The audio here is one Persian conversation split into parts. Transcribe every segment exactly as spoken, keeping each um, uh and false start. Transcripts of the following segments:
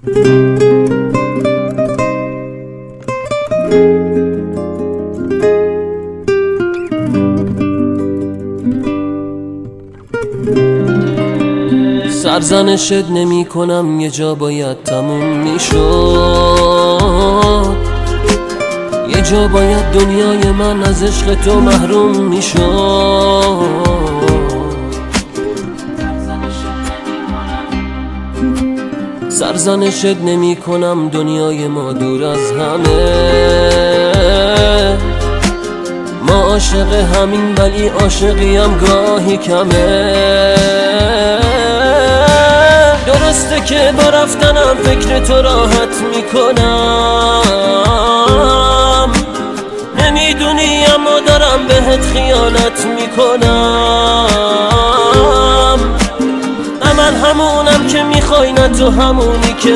سرزنشت نمی کنم، یه جا باید تموم می شد، یه جا باید دنیای من از عشق تو محروم می شد. سرزنشت نمی کنم، دنیای ما دور از همه، ما عاشق همین ولی عاشقی هم گاهی کمه. درسته که با رفتنم فکر تو راحت میکنم، نمیدونی اما دارم بهت خیانت میکنم. نه من همونم که میخوای، نه تو همونی که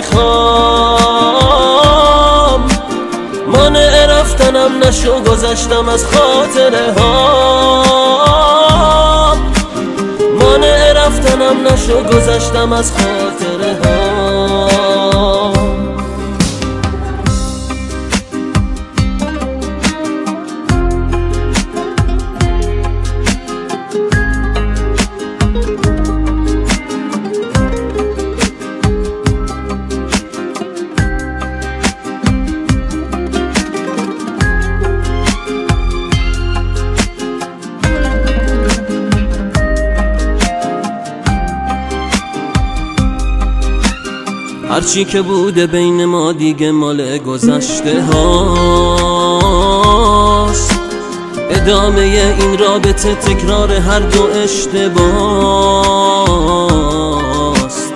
میخوام. مانع رفتنم نشو، گذشتم از خاطره ها. مانع رفتنم نشو، گذشتم از خاطره ها. هرچی که بوده بین ما دیگه مال گذشته هاست، ادامه این رابطه تکرار هر دو اشتباست.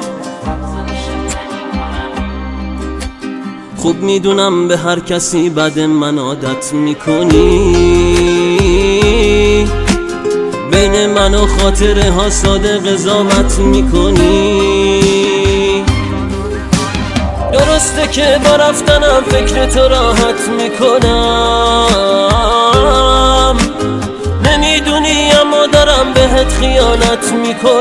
خوب میدونم به هر کسی بعد من عادت میکنی، بین من و خاطره ها ساده قضاوت میکنی. درسته که با رفتنم فکر تو راحت میکنم، نمیدونی اما دارم بهت خیانت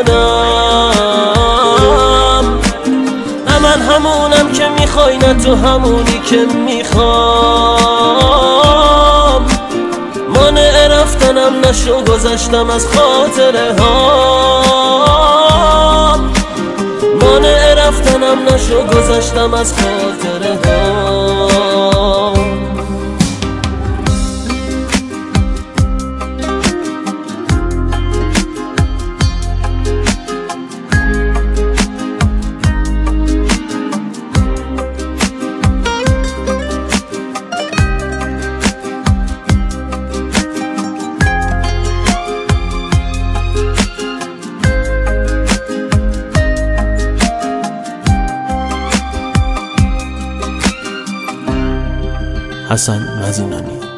میکنم. نه من همونم که میخوای، نه تو همونی که میخوام. مانع رفتنم نشو، گذشتم از خاطره ها. مانع رفتنم نشو، گذشتم از خاطره ها. حسن مزینانی.